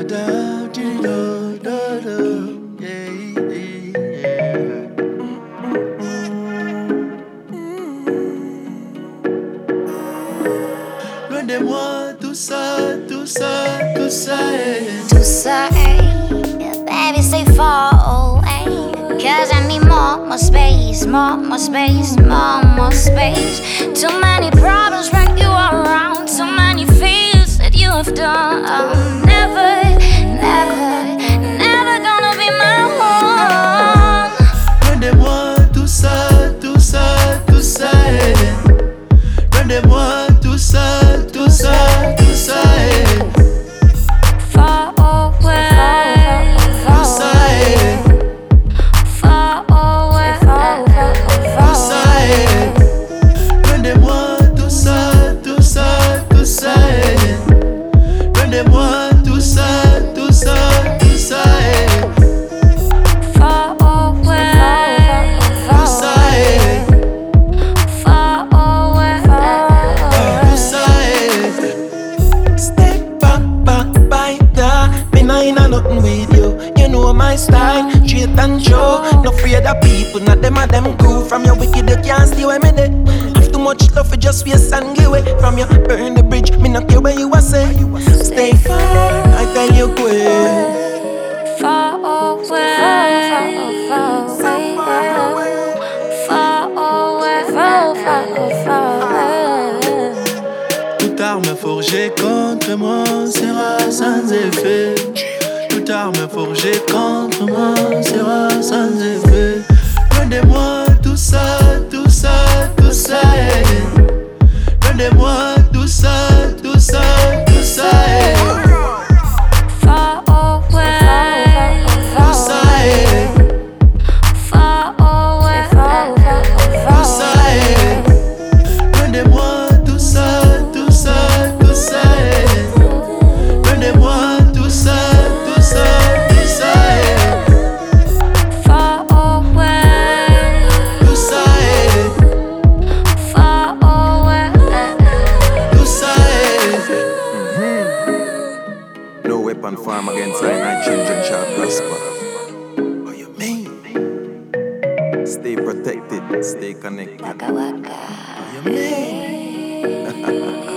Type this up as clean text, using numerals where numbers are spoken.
Loin de moi, tout ça, tout ça, tout ça est. Tout ça est. Baby, stay far away. Cause I need more space, more space, more space. Too many problems when you are around. Too many fears that you have done. Never, never, never gonna be my home. Loin de moi, tout ça, tout ça, tout ça est. Loin de moi, tout ça, tout ça, tout ça est. Far away. Tout ça est. Far away. Tout ça est. Loin de moi, tout ça, tout ça, tout ça est. Loin de moi, tout ça, tout ça, tout ça est. Far away. Tout ça est. Far away. Tout ça est. Step back, back, by that. Me nah inna nothing with you. You know my style, straight and show. No afraid of people, not them and them crew. From your wicked, you can't stay where me dey. Have too much love for just face and give away. From your burn the bridge, me not care where you a say. Stay far, I tell you quick. Far away. Far away. Far away. Toute arme forgée contre moi sera sans effet. Toute arme forgée contre moi sera sans effet. Loin de moi, tout ça, tout ça, tout ça est. Loin de moi, tout ça, tout ça, tout ça est. Far away. Tout ça est. Far away. Tout ça est. Loin de moi, tout ça, tout ça, tout ça est. Loin de moi, tout ça, tout ça, tout ça est. Far away. Tout ça est. Far away. Tout ça est. No weapon formed against I and my children shall prosper. What you mean? Stay protected, stay connected. Waka waka. What you mean?